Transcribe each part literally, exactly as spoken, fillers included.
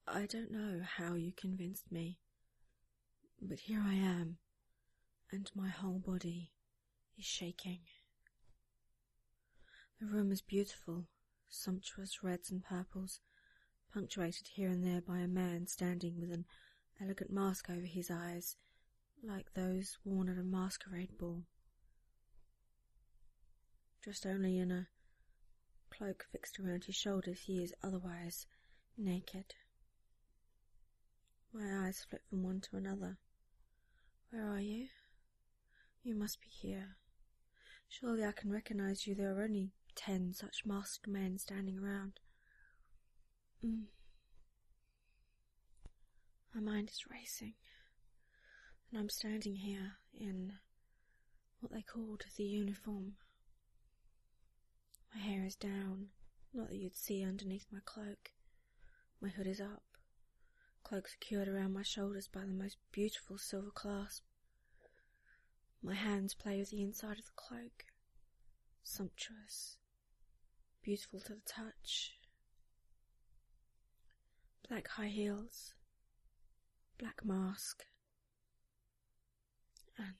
I don't know how you convinced me, but here I am, and my whole body is shaking. The room is beautiful, sumptuous reds and purples, punctuated here and there by a man standing with an elegant mask over his eyes, like those worn at a masquerade ball. Dressed only in a cloak fixed around his shoulders, he is otherwise naked. My eyes flit from one to another. Where are you? You must be here. Surely I can recognize you. There are only ten such masked men standing around. Mm. My mind is racing, and I'm standing here in what they called the uniform. My hair is down, not that you'd see underneath my cloak. My hood is up, cloak secured around my shoulders by the most beautiful silver clasp. My hands play with the inside of the cloak, sumptuous, beautiful to the touch. Black high heels, black mask, and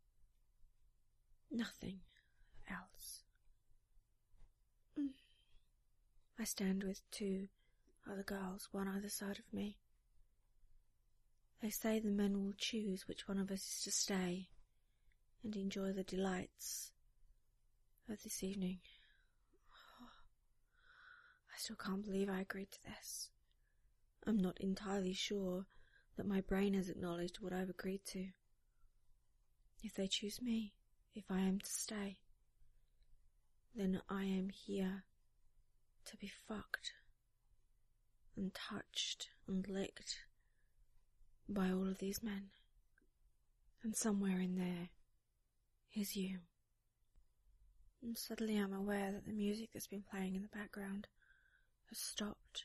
nothing else. Mm. I stand with two other girls, one either side of me. They say the men will choose which one of us is to stay and enjoy the delights of this evening. Oh, I still can't believe I agreed to this. I'm not entirely sure that my brain has acknowledged what I've agreed to. If they choose me, if I am to stay, then I am here to be fucked and touched and licked by all of these men. And somewhere in there is you. And suddenly I'm aware that the music that's been playing in the background has stopped.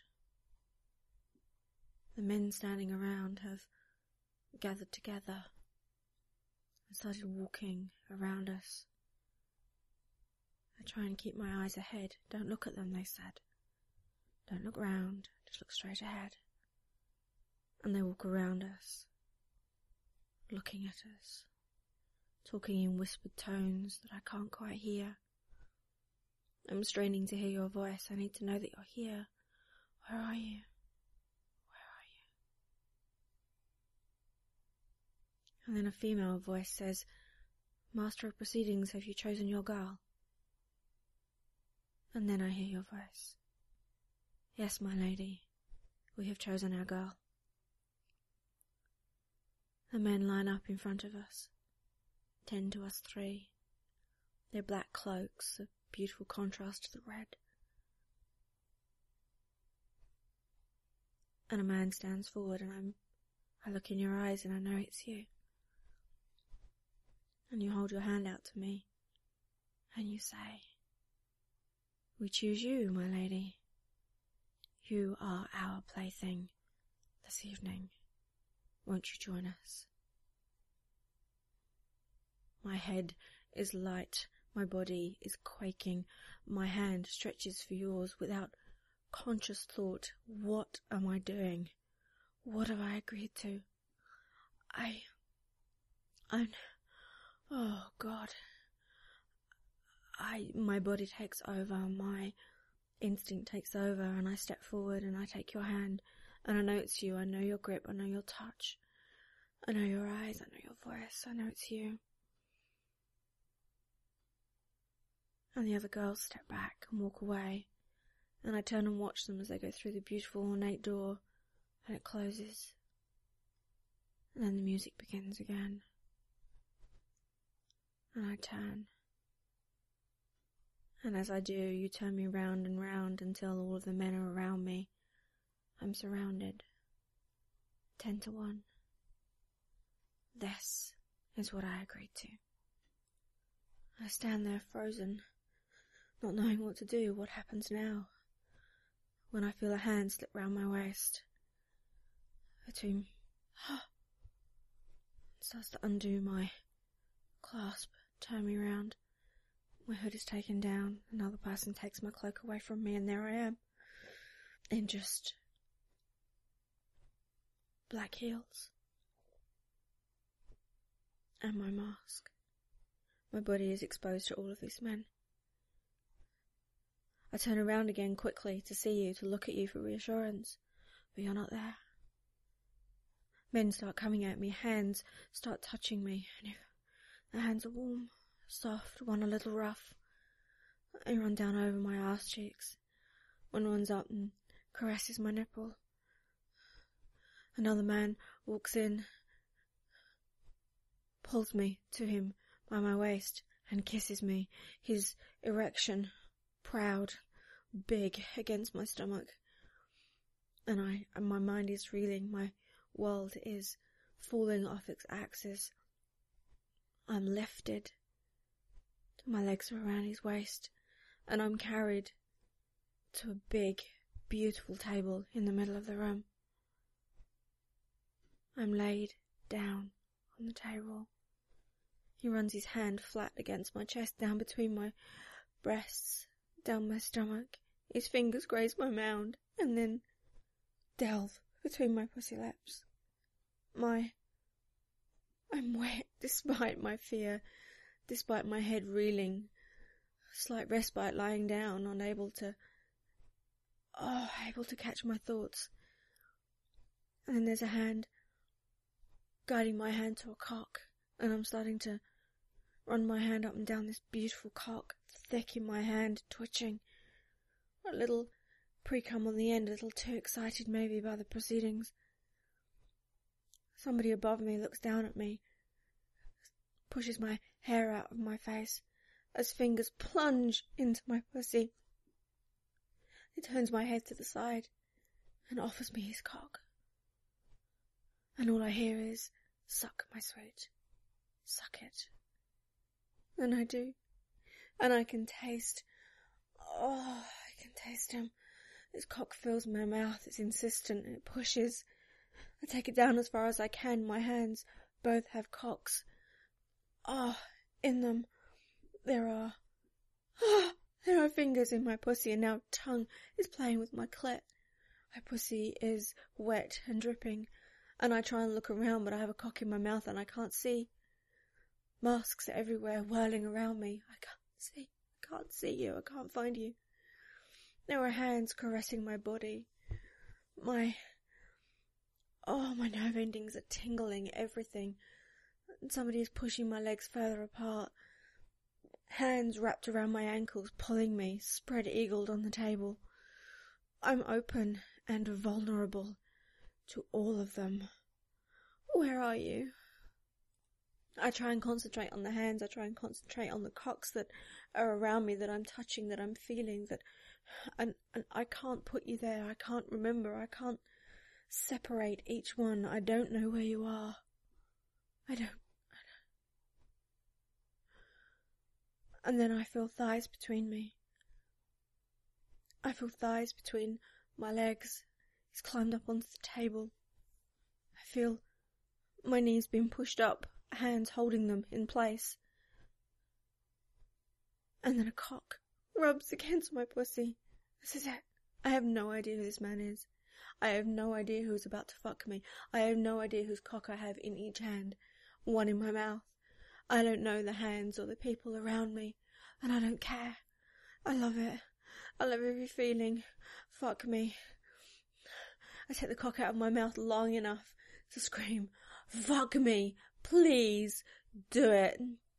The men standing around have gathered together and started walking around us. I try and keep my eyes ahead. Don't look at them, they said. Don't look round, just look straight ahead. And they walk around us, looking at us, talking in whispered tones that I can't quite hear. I'm straining to hear your voice. I need to know that you're here. Where are you? And then a female voice says, Master of Proceedings, have you chosen your girl? And then I hear your voice. Yes, my lady, we have chosen our girl. The men line up in front of us, ten to us three. Their black cloaks, a beautiful contrast to the red. And a man stands forward, and I'm, I look in your eyes and I know it's you. And you hold your hand out to me, and you say, we choose you, my lady. You are our plaything this evening. Won't you join us? My head is light, my body is quaking, my hand stretches for yours without conscious thought. What am I doing? What have I agreed to? I... I'm... Oh, God. I, my body takes over, my instinct takes over, and I step forward and I take your hand, and I know it's you, I know your grip, I know your touch, I know your eyes, I know your voice, I know it's you. And the other girls step back and walk away, and I turn and watch them as they go through the beautiful ornate door, and it closes, and then the music begins again. And I turn. And as I do, you turn me round and round until all of the men are around me. I'm surrounded. Ten to one. This is what I agreed to. I stand there frozen, not knowing what to do. What happens now? When I feel a hand slip round my waist. Between... starts to undo my clasp. Turn me round. My hood is taken down. Another person takes my cloak away from me, and there I am. In just black heels, and my mask. My body is exposed to all of these men. I turn around again quickly to see you, to look at you for reassurance, but you're not there. Men start coming at me, hands start touching me, and if the hands are warm, soft, one a little rough, they run down over my arse cheeks. One runs up and caresses my nipple. Another man walks in, pulls me to him by my waist and kisses me, his erection proud, big against my stomach. And I, and my mind is reeling, my world is falling off its axis. I'm lifted. My legs are around his waist, and I'm carried to a big, beautiful table in the middle of the room. I'm laid down on the table. He runs his hand flat against my chest, down between my breasts, down my stomach. His fingers graze my mound, and then delve between my pussy lips. My... I'm wet despite my fear, despite my head reeling, slight respite lying down, unable to... Oh, able to catch my thoughts. And then there's a hand guiding my hand to a cock, and I'm starting to run my hand up and down this beautiful cock, thick in my hand, twitching. A little pre-cum on the end, a little too excited maybe by the proceedings. Somebody above me looks down at me, pushes my hair out of my face as fingers plunge into my pussy. He turns my head to the side and offers me his cock. And all I hear is, "Suck, my sweet, suck it." And I do. And I can taste, oh, I can taste him. His cock fills my mouth, it's insistent, it pushes. I take it down as far as I can, my hands both have cocks. Ah, oh, in them there are, ah, oh, there are fingers in my pussy, and now tongue is playing with my clit. My pussy is wet and dripping, and I try and look around, but I have a cock in my mouth and I can't see. Masks are everywhere, whirling around me. I can't see, I can't see you, I can't find you. There are hands caressing my body. My, oh, my nerve endings are tingling, everything. Somebody is pushing my legs further apart. Hands wrapped around my ankles, pulling me, spread-eagled on the table. I'm open and vulnerable to all of them. Where are you? I try and concentrate on the hands, I try and concentrate on the cocks that are around me, that I'm touching, that I'm feeling, that... And, and I can't put you there, I can't remember, I can't separate each one. I don't know where you are. I don't... And then I feel thighs between me. I feel thighs between my legs. He's climbed up onto the table. I feel my knees being pushed up, hands holding them in place. And then a cock rubs against my pussy. This is it. I have no idea who this man is. I have no idea who's about to fuck me. I have no idea whose cock I have in each hand, one in my mouth. I don't know the hands or the people around me, and I don't care. I love it. I love every feeling. Fuck me. I take the cock out of my mouth long enough to scream, "Fuck me, please, do it."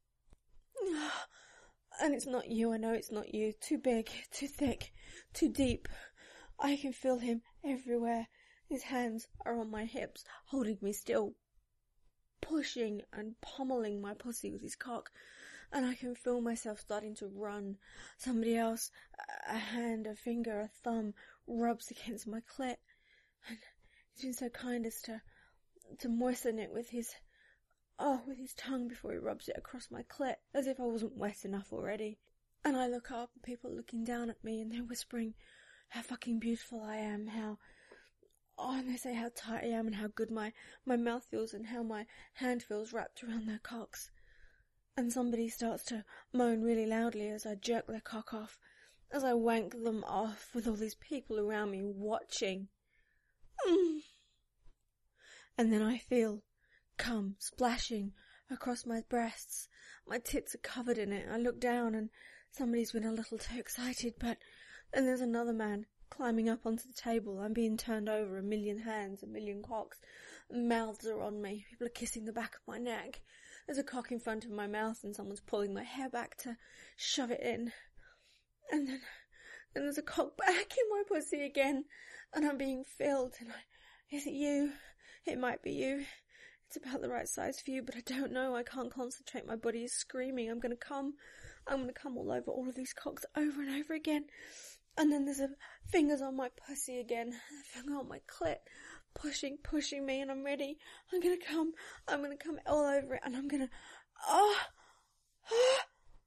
And it's not you, I know it's not you. Too big, too thick, too deep. I can feel him everywhere. His hands are on my hips, holding me still, pushing and pummeling my pussy with his cock, and I can feel myself starting to run. Somebody else, a hand, a finger, a thumb, rubs against my clit, and he's been so kind as to to moisten it with his oh with his tongue before he rubs it across my clit, as if I wasn't wet enough already. And I look up, and people are looking down at me, and they're whispering how fucking beautiful I am, how oh, and they say how tight I am and how good my, my mouth feels and how my hand feels wrapped around their cocks. And somebody starts to moan really loudly as I jerk their cock off, as I wank them off with all these people around me watching. Mm. And then I feel cum splashing across my breasts. My tits are covered in it. I look down and somebody's been a little too excited, but and there's another man climbing up onto the table. I'm being turned over, a million hands, a million cocks. Mouths are on me. People are kissing the back of my neck. There's a cock in front of my mouth and someone's pulling my hair back to shove it in. And then, then there's a cock back in my pussy again, and I'm being filled. And I, is it you? It might be you. It's about the right size for you, but I don't know. I can't concentrate. My body is screaming. I'm gonna come. I'm gonna come all over all of these cocks over and over again. And then there's a fingers on my pussy again. A finger on my clit. Pushing, pushing me, and I'm ready. I'm gonna come. I'm gonna come all over it, and I'm gonna... Oh! Oh!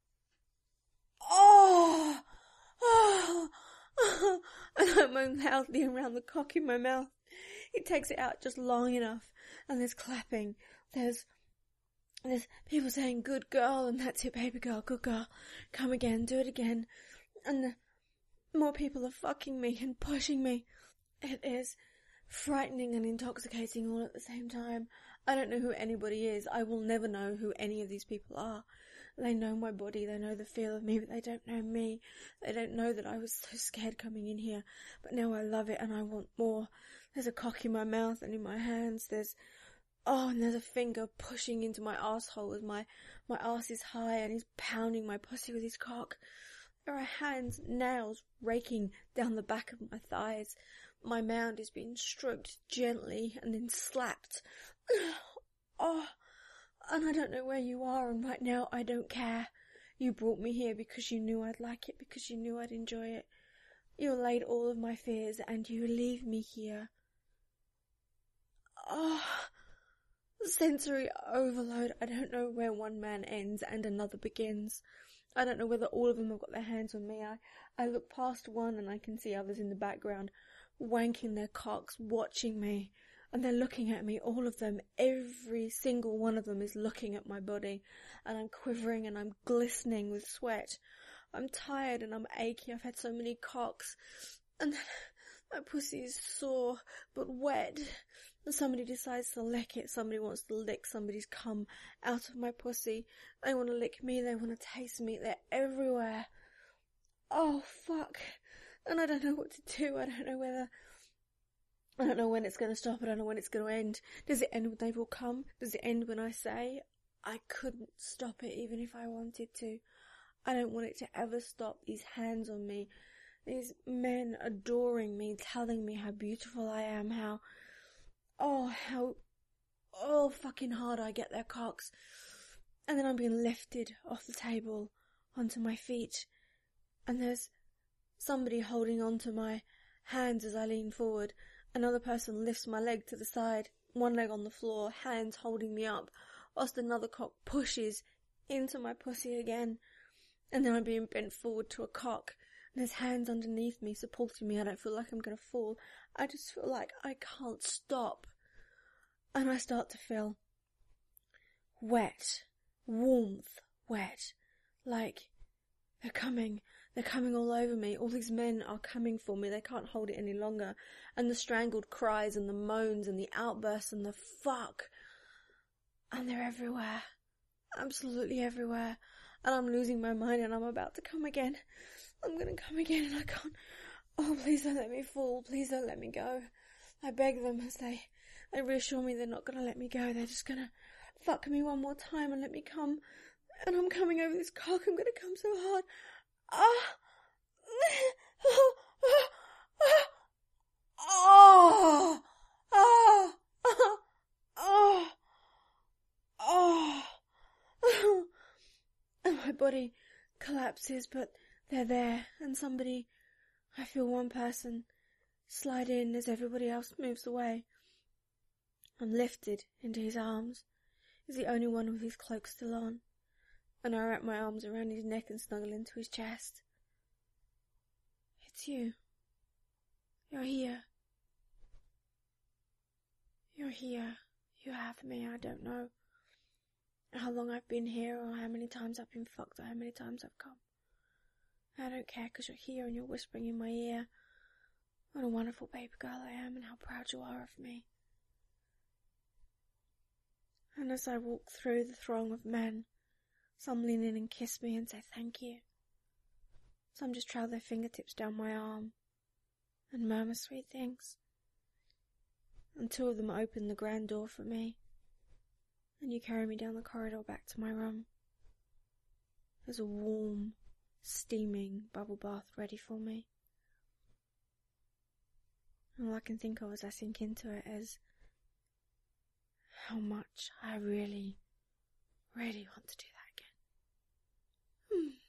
Oh! Oh! Oh! And I moan loudly around the cock in my mouth. He takes it out just long enough, and there's clapping. There's... There's people saying, good girl, and that's it, baby girl, good girl. Come again, do it again. And the more people are fucking me and pushing me. It is frightening and intoxicating all at the same time. I don't know who anybody is. I will never know who any of these people are. They know my body, they know the feel of me, but they don't know me. They don't know that I was so scared coming in here. But now I love it and I want more. There's a cock in my mouth and in my hands. There's, oh, and there's a finger pushing into my asshole as my, my ass is high and he's pounding my pussy with his cock. There are hands, nails raking down the back of my thighs. My mound is being stroked gently and then slapped. Oh, and I don't know where you are, and right now I don't care. You brought me here because you knew I'd like it, because you knew I'd enjoy it. You allayed all of my fears, and you leave me here. Oh, sensory overload. I don't know where one man ends and another begins. I don't know whether all of them have got their hands on me. I, I look past one and I can see others in the background wanking their cocks, watching me, and they're looking at me, all of them. Every single one of them is looking at my body, and I'm quivering and I'm glistening with sweat. I'm tired and I'm achy. I've had so many cocks, and my pussy is sore but wet. And somebody decides to lick it. Somebody wants to lick somebody's cum out of my pussy. They want to lick me. They want to taste me. They're everywhere. Oh, fuck. And I don't know what to do. I don't know whether... I don't know when it's going to stop. I don't know when it's going to end. Does it end when they've all come? Does it end when I say? I couldn't stop it even if I wanted to. I don't want it to ever stop. These hands on me. These men adoring me, telling me how beautiful I am, how... Oh, how... Oh, fucking hard I get their cocks. And then I'm being lifted off the table onto my feet. And there's somebody holding onto my hands as I lean forward. Another person lifts my leg to the side, one leg on the floor, hands holding me up, whilst another cock pushes into my pussy again. And then I'm being bent forward to a cock, and there's hands underneath me supporting me. I don't feel like I'm going to fall. I just feel like I can't stop. And I start to feel wet, warmth, wet, like they're coming. They're coming all over me. All these men are coming for me. They can't hold it any longer. And the strangled cries and the moans and the outbursts and the fuck. And they're everywhere. Absolutely everywhere. And I'm losing my mind and I'm about to come again. I'm gonna come again and I can't. Oh, please don't let me fall. Please don't let me go. I beg them as they, they reassure me they're not gonna let me go. They're just gonna fuck me one more time and let me come. And I'm coming over this cock. I'm gonna come so hard. Ah! Oh! Oh! Oh! Oh! Oh! Oh! And my body collapses, but they're there, and somebody, I feel one person, slide in as everybody else moves away. I'm lifted into his arms. He's the only one with his cloak still on. And I wrap my arms around his neck and snuggle into his chest. It's you. You're here. You're here. You have me. I don't know how long I've been here or how many times I've been fucked or how many times I've come. I don't care because you're here and you're whispering in my ear what a wonderful baby girl I am and how proud you are of me. And as I walk through the throng of men, some lean in and kiss me and say thank you. Some just trail their fingertips down my arm and murmur sweet things. And two of them open the grand door for me, and you carry me down the corridor back to my room. There's a warm, steaming bubble bath ready for me. And all I can think of as I sink into it is how much I really, really want to do that again. Hmm.